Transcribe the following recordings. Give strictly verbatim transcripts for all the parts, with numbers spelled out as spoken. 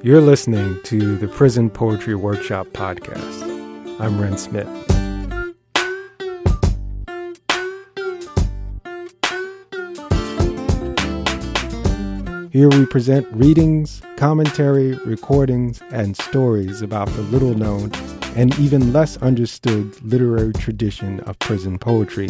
You're listening to the Prison Poetry Workshop podcast. I'm Ren Smith. Here we present readings, commentary, recordings, and stories about the little-known and even less understood literary tradition of prison poetry.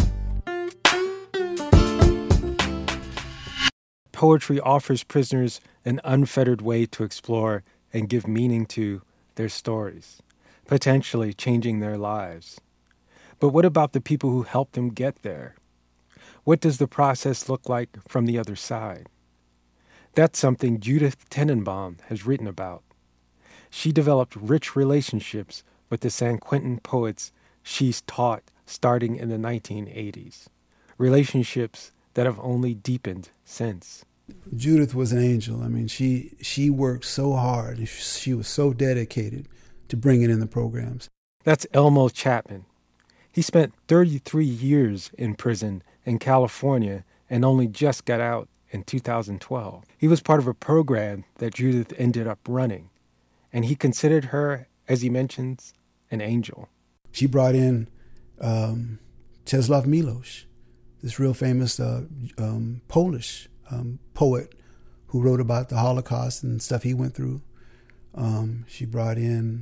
Poetry offers prisoners an unfettered way to explore and give meaning to their stories, potentially changing their lives. But what about the people who helped them get there? What does the process look like from the other side? That's something Judith Tenenbaum has written about. She developed rich relationships with the San Quentin poets she's taught starting in the nineteen eighties, relationships that have only deepened since. Judith was an angel. I mean, she she worked so hard. She was so dedicated to bringing in the programs. That's Elmo Chapman. He spent thirty-three years in prison in California and only just got out in two thousand twelve. He was part of a program that Judith ended up running, and he considered her, as he mentions, an angel. She brought in um, Czesław Miłosz, this real famous uh, um, Polish um, poet who wrote about the Holocaust and stuff he went through. Um, she brought in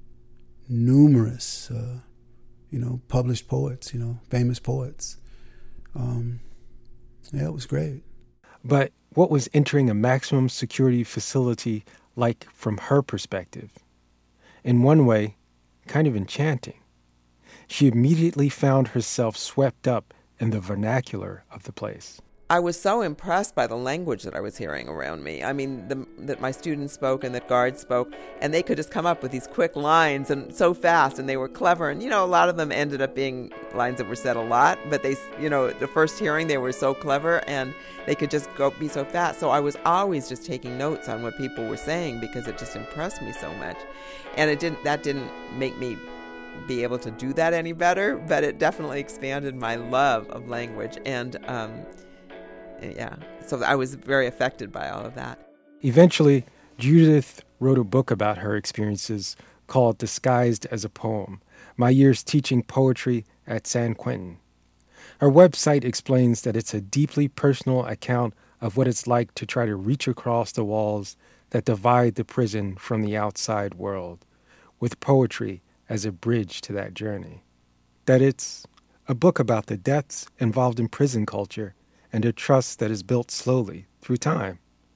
numerous, uh, you know, published poets, you know, famous poets. Um, yeah, it was great. But what was entering a maximum security facility like from her perspective? In one way, kind of enchanting. She immediately found herself swept up in the vernacular of the place. I was so impressed by the language that I was hearing around me. I mean, the, that my students spoke and that guards spoke, and they could just come up with these quick lines and so fast, and they were clever. And, you know, a lot of them ended up being lines that were said a lot, but they, you know, the first hearing, they were so clever and they could just go be so fast. So I was always just taking notes on what people were saying because it just impressed me so much. And it didn't, that didn't make me be able to do that any better, but it definitely expanded my love of language. And, um, yeah, so I was very affected by all of that. Eventually, Judith wrote a book about her experiences called Disguised as a Poem, My Years Teaching Poetry at San Quentin. Her website explains that it's a deeply personal account of what it's like to try to reach across the walls that divide the prison from the outside world, with poetry as a bridge to that journey. That it's a book about the deaths involved in prison culture and a trust that is built slowly through time.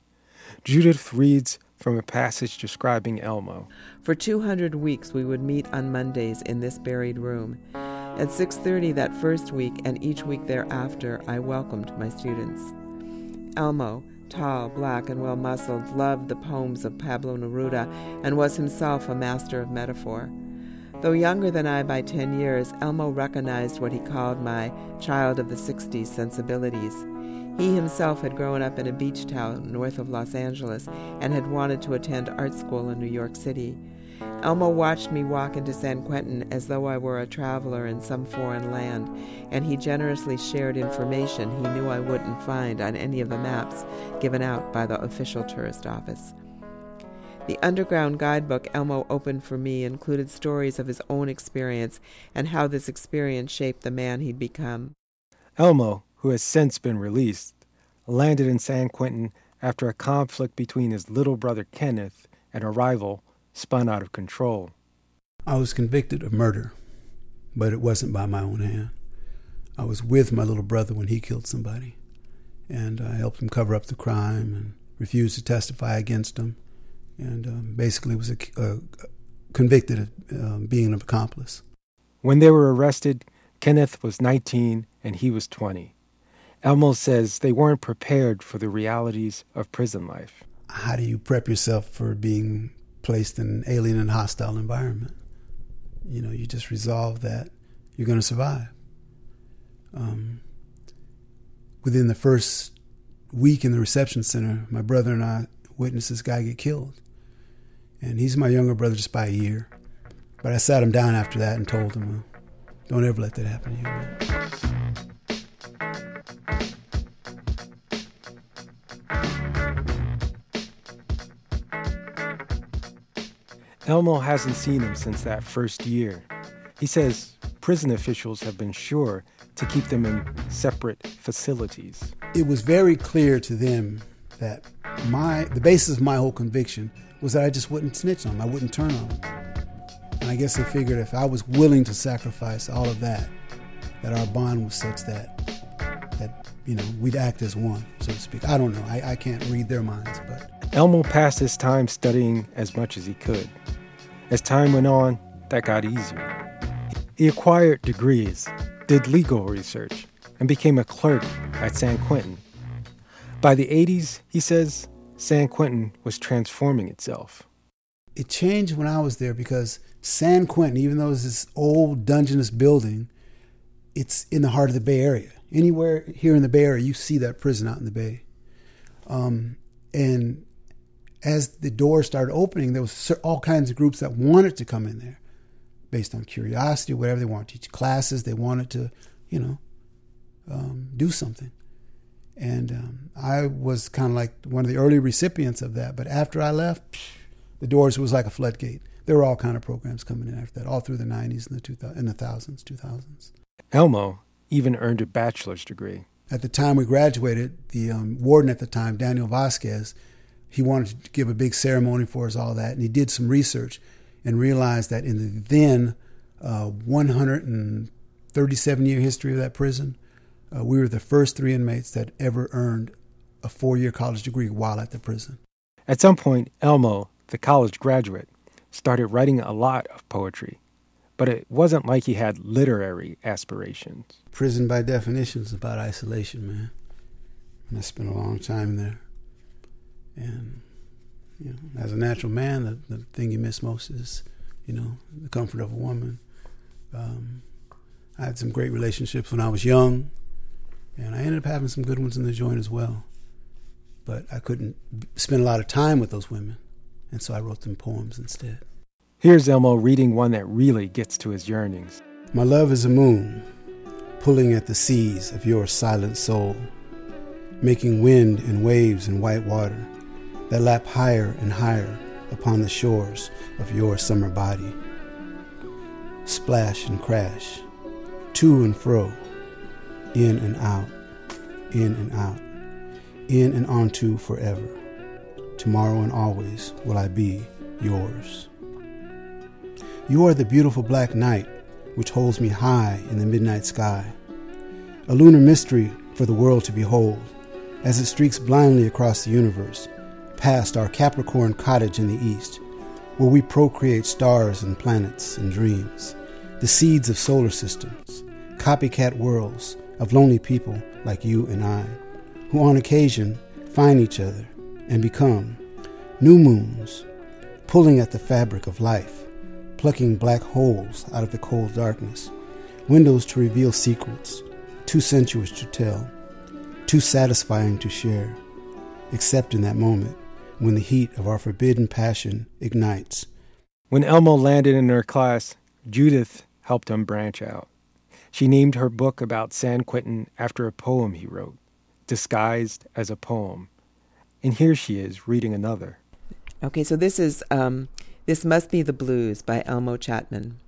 Judith reads from a passage describing Elmo. For two hundred weeks we would meet on Mondays in this buried room. At six thirty that first week and each week thereafter, I welcomed my students. Elmo, tall, black, and well-muscled, loved the poems of Pablo Neruda and was himself a master of metaphor. Though younger than I by ten years, Elmo recognized what he called my child of the sixties sensibilities. He himself had grown up in a beach town north of Los Angeles and had wanted to attend art school in New York City. Elmo watched me walk into San Quentin as though I were a traveler in some foreign land, and he generously shared information he knew I wouldn't find on any of the maps given out by the official tourist office. The underground guidebook Elmo opened for me included stories of his own experience and how this experience shaped the man he'd become. Elmo, who has since been released, landed in San Quentin after a conflict between his little brother Kenneth and a rival spun out of control. I was convicted of murder, but it wasn't by my own hand. I was with my little brother when he killed somebody, and I helped him cover up the crime and refused to testify against him. And um, basically was a, uh, convicted of uh, being an accomplice. When they were arrested, Kenneth was nineteen and he was twenty. Elmo says they weren't prepared for the realities of prison life. How do you prep yourself for being placed in an alien and hostile environment? You know, you just resolve that you're going to survive. Um, within the first week in the reception center, my brother and I witnessed this guy get killed. And he's my younger brother just by a year. But I sat him down after that and told him, don't ever let that happen to you, man. Elmo hasn't seen him since that first year. He says prison officials have been sure to keep them in separate facilities. It was very clear to them that my the basis of my whole conviction was that I just wouldn't snitch on them. I wouldn't turn on them. And I guess they figured if I was willing to sacrifice all of that, that our bond was such that, that you know, we'd act as one, so to speak. I don't know. I, I can't read their minds, but... Elmo passed his time studying as much as he could. As time went on, that got easier. He acquired degrees, did legal research, and became a clerk at San Quentin. By the eighties, he says, San Quentin was transforming itself. It changed when I was there because San Quentin, even though it's this old dungeness building, it's in the heart of the Bay Area. Anywhere here in the Bay Area, you see that prison out in the Bay. Um, and as the doors started opening, there was all kinds of groups that wanted to come in there based on curiosity, whatever. They wanted to teach classes. They wanted to, you know, um, do something. And um, I was kind of like one of the early recipients of that. But after I left, psh, the doors was like a floodgate. There were all kind of programs coming in after that, all through the nineties and the two thousand, in the thousands, two thousands. Elmo even earned a bachelor's degree. At the time we graduated, the um, warden at the time, Daniel Vasquez, he wanted to give a big ceremony for us, all that, and he did some research and realized that in the then uh, one hundred thirty-seven year history of that prison, uh, we were the first three inmates that ever earned a four-year college degree while at the prison. At some point, Elmo, the college graduate, started writing a lot of poetry, but it wasn't like he had literary aspirations. Prison, by definition, is about isolation, man. And I spent a long time there. And, you know, as a natural man, the, the thing you miss most is, you know, the comfort of a woman. Um, I had some great relationships when I was young, and I ended up having some good ones in the joint as well. But I couldn't spend a lot of time with those women, and so I wrote them poems instead. Here's Elmo reading one that really gets to his yearnings. My love is a moon, pulling at the seas of your silent soul, making wind and waves and white water that lap higher and higher upon the shores of your summer body. Splash and crash, to and fro, in and out, in and out, in and onto forever. Tomorrow and always will I be yours. You are the beautiful black night which holds me high in the midnight sky, a lunar mystery for the world to behold as it streaks blindly across the universe, past our Capricorn cottage in the east, where we procreate stars and planets and dreams, the seeds of solar systems, copycat worlds of lonely people like you and I, who on occasion find each other and become new moons, pulling at the fabric of life, plucking black holes out of the cold darkness, windows to reveal secrets, too sensuous to tell, too satisfying to share, except in that moment when the heat of our forbidden passion ignites. When Elmo landed in her class, Judith helped him branch out. She named her book about San Quentin after a poem he wrote, disguised as a poem. And here she is reading another. Okay, so this is um, This Must Be the Blues by Elmo Chapman.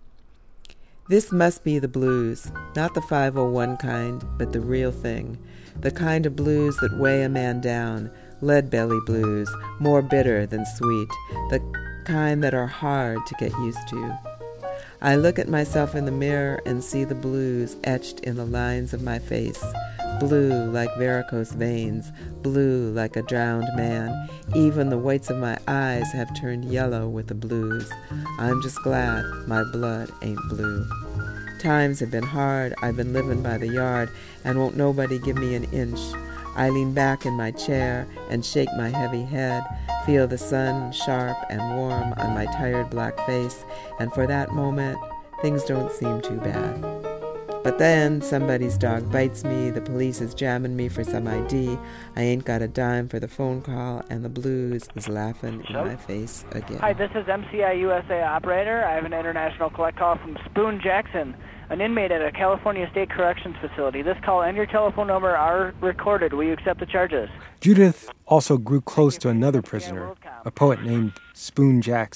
This must be the blues, not the five oh one kind, but the real thing, the kind of blues that weigh a man down, lead-belly blues, more bitter than sweet, the kind that are hard to get used to. I look at myself in the mirror and see the blues etched in the lines of my face, blue like varicose veins, blue like a drowned man. Even the whites of my eyes have turned yellow with the blues. I'm just glad my blood ain't blue. Times have been hard, I've been living by the yard, and won't nobody give me an inch. I lean back in my chair and shake my heavy head, feel the sun sharp and warm on my tired black face, and for that moment, things don't seem too bad. But then somebody's dog bites me, the police is jamming me for some I D, I ain't got a dime for the phone call, and the blues is laughing in my face again. Hi, this is M C I U S A operator. I have an international collect call from Spoon Jackson, an inmate at a California State Corrections facility. This call and your telephone number are recorded. Will you accept the charges? Judith also grew close to another prisoner, a poet named Spoon Jackson.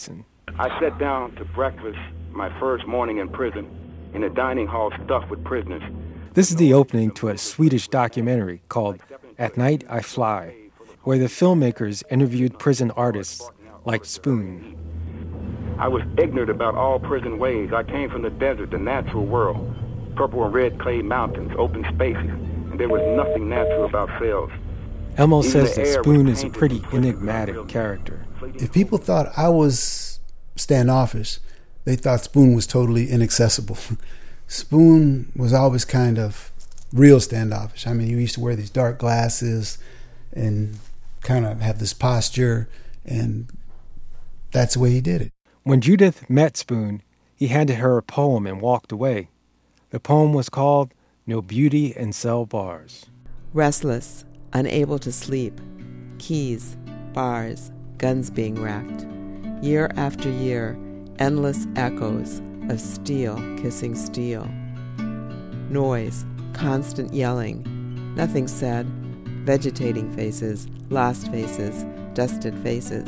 I sat down to breakfast my first morning in prison in a dining hall stuffed with prisoners. This is the opening to a Swedish documentary called At Night I Fly, where the filmmakers interviewed prison artists like Spoon. I was ignorant about all prison ways. I came from the desert, the natural world, purple and red clay mountains, open spaces, and there was nothing natural about cells. Elmo says that Spoon is a pretty enigmatic character. If people thought I was standoffish, they thought Spoon was totally inaccessible. Spoon was always kind of real standoffish. I mean, he used to wear these dark glasses and kind of have this posture, and that's the way he did it. When Judith met Spoon, he handed her a poem and walked away. The poem was called No Beauty in Cell Bars. Restless, unable to sleep, keys, bars, guns being racked. Year after year, endless echoes of steel kissing steel. Noise, constant yelling, nothing said, vegetating faces, lost faces, dusted faces.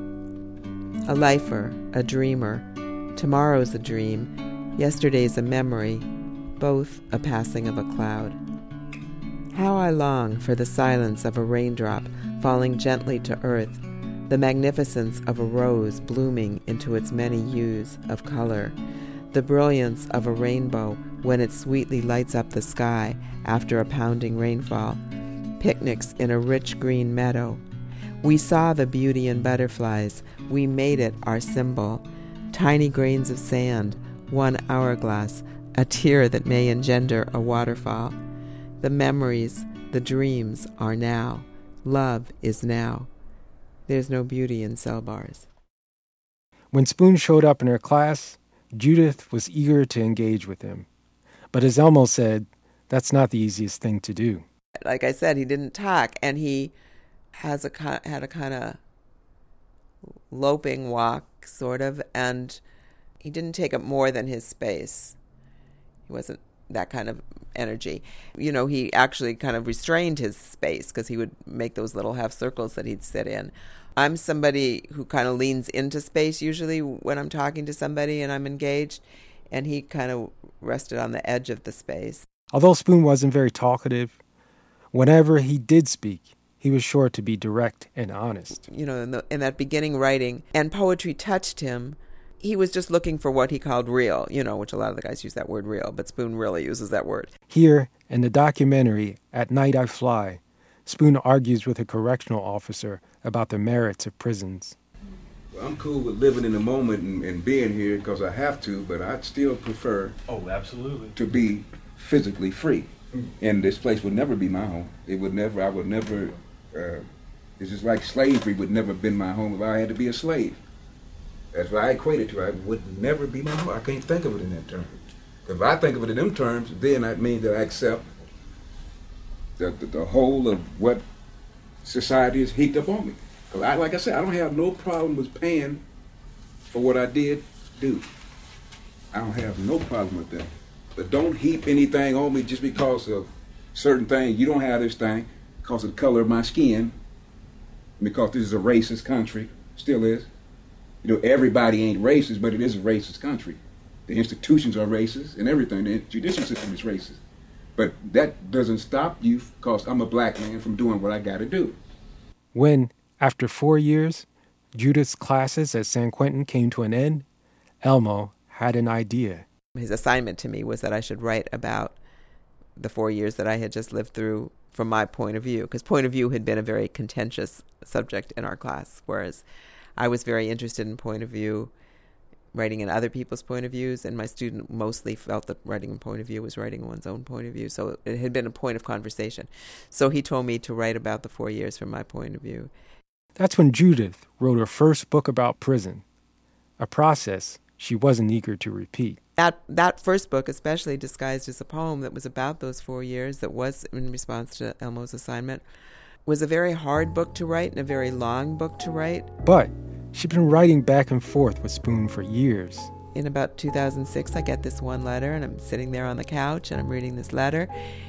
A lifer, a dreamer, tomorrow's a dream, yesterday's a memory, both a passing of a cloud. How I long for the silence of a raindrop falling gently to earth, the magnificence of a rose blooming into its many hues of color, the brilliance of a rainbow when it sweetly lights up the sky after a pounding rainfall, picnics in a rich green meadow. We saw the beauty in butterflies. We made it our symbol. Tiny grains of sand, one hourglass, a tear that may engender a waterfall. The memories, the dreams are now. Love is now. There's no beauty in cell bars. When Spoon showed up in her class, Judith was eager to engage with him. But as Elmo said, that's not the easiest thing to do. Like I said, he didn't talk, and he has a had a kind of loping walk, sort of, and he didn't take up more than his space. He wasn't that kind of energy. You know, he actually kind of restrained his space because he would make those little half circles that he'd sit in. I'm somebody who kind of leans into space usually when I'm talking to somebody and I'm engaged, and he kind of rested on the edge of the space. Although Spoon wasn't very talkative, whenever he did speak, he was sure to be direct and honest. You know, in, the, in that beginning writing, and poetry touched him, he was just looking for what he called real, you know, which a lot of the guys use that word real, but Spoon really uses that word. Here, in the documentary, At Night I Fly, Spoon argues with a correctional officer about the merits of prisons. Well, I'm cool with living in the moment and, and being here because I have to, but I'd still prefer oh, absolutely. to be physically free. Mm. And this place would never be my home. It would never, I would never, uh, it's just like slavery would never have been my home if I had to be a slave. That's what I equate it to. I would never be my home. I can't think of it in that term. If I think of it in them terms, then that means that I accept the, the, the whole of what society has heaped up on me. Because I, like I said, I don't have no problem with paying for what I did do. I don't have no problem with that. But don't heap anything on me just because of certain things. You don't have this thing because of the color of my skin, because this is a racist country, still is. You know, everybody ain't racist, but it is a racist country. The institutions are racist and everything. The judicial system is racist. But that doesn't stop you, because I'm a black man, from doing what I got to do. When, after four years, Judith's classes at San Quentin came to an end, Elmo had an idea. His assignment to me was that I should write about the four years that I had just lived through from my point of view, because point of view had been a very contentious subject in our class, whereas I was very interested in point of view, writing in other people's point of views, and my student mostly felt that writing in point of view was writing one's own point of view, so it had been a point of conversation. So he told me to write about the four years from my point of view. That's when Judith wrote her first book about prison, a process she wasn't eager to repeat. That that first book, especially disguised as a poem that was about those four years, that was in response to Elmo's assignment, was a very hard book to write and a very long book to write. But she'd been writing back and forth with Spoon for years. In about two thousand six, I get this one letter, and I'm sitting there on the couch, and I'm reading this letter,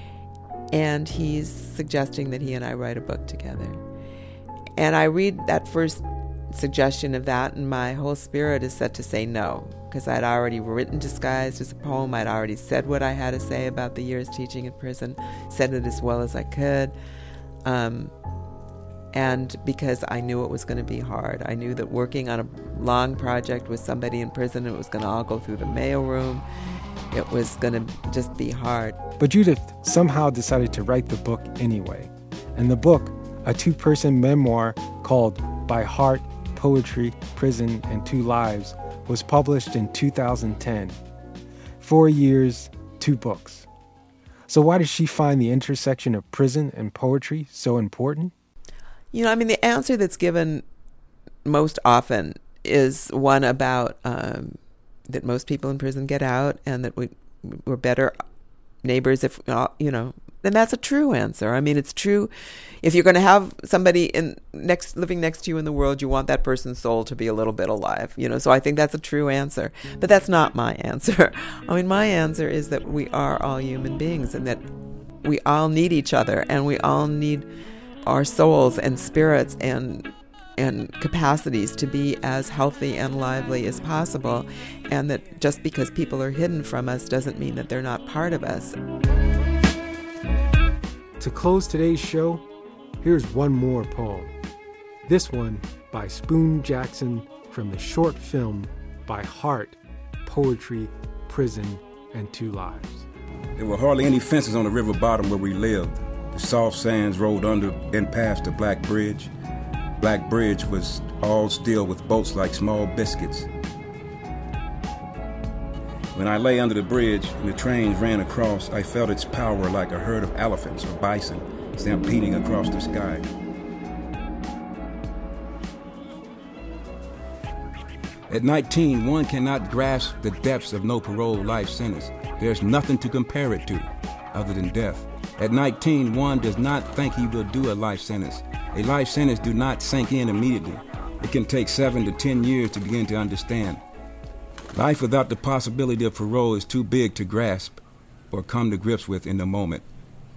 and he's suggesting that he and I write a book together. And I read that first suggestion of that, and my whole spirit is set to say no, because I'd already written Disguised as a Poem. I'd already said what I had to say about the years teaching in prison, said it as well as I could. Um, and because I knew it was going to be hard. I knew that working on a long project with somebody in prison, it was going to all go through the mailroom. It was going to just be hard. But Judith somehow decided to write the book anyway. And the book, a two-person memoir called By Heart, Poetry, Prison, and Two Lives, was published in two thousand ten. Four years, two books. So why did she find the intersection of prison and poetry so important? You know, I mean, the answer that's given most often is one about um, that most people in prison get out, and that we, we're better neighbors if, you know, and that's a true answer. I mean, it's true. If you're going to have somebody in next living next to you in the world, you want that person's soul to be a little bit alive, you know. So I think that's a true answer. But that's not my answer. I mean, my answer is that we are all human beings, and that we all need each other, and we all need our souls and spirits and and capacities to be as healthy and lively as possible, and that just because people are hidden from us doesn't mean that they're not part of us. To close today's show, here's one more poem. This one by Spoon Jackson from the short film By Heart, Poetry, Prison, and Two Lives. There were hardly any fences on the river bottom where we lived. The soft sands rolled under and past the Black Bridge. Black Bridge was all still with boats like small biscuits. When I lay under the bridge and the trains ran across, I felt its power like a herd of elephants or bison stampeding across the sky. At nineteen, one cannot grasp the depths of no parole life sentence. There's nothing to compare it to other than death. At nineteen, one does not think he will do a life sentence. A life sentence do not sink in immediately. It can take seven to ten years to begin to understand. Life without the possibility of parole is too big to grasp or come to grips with in the moment.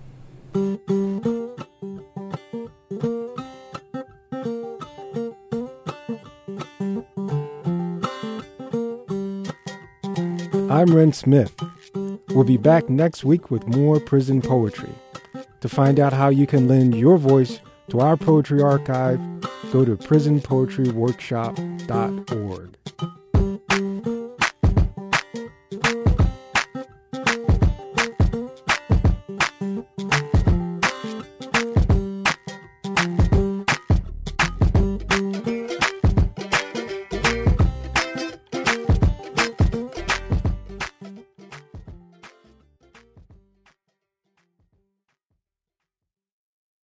I'm Ren Smith. We'll be back next week with more prison poetry. To find out how you can lend your voice to our poetry archive, go to prison poetry workshop dot org.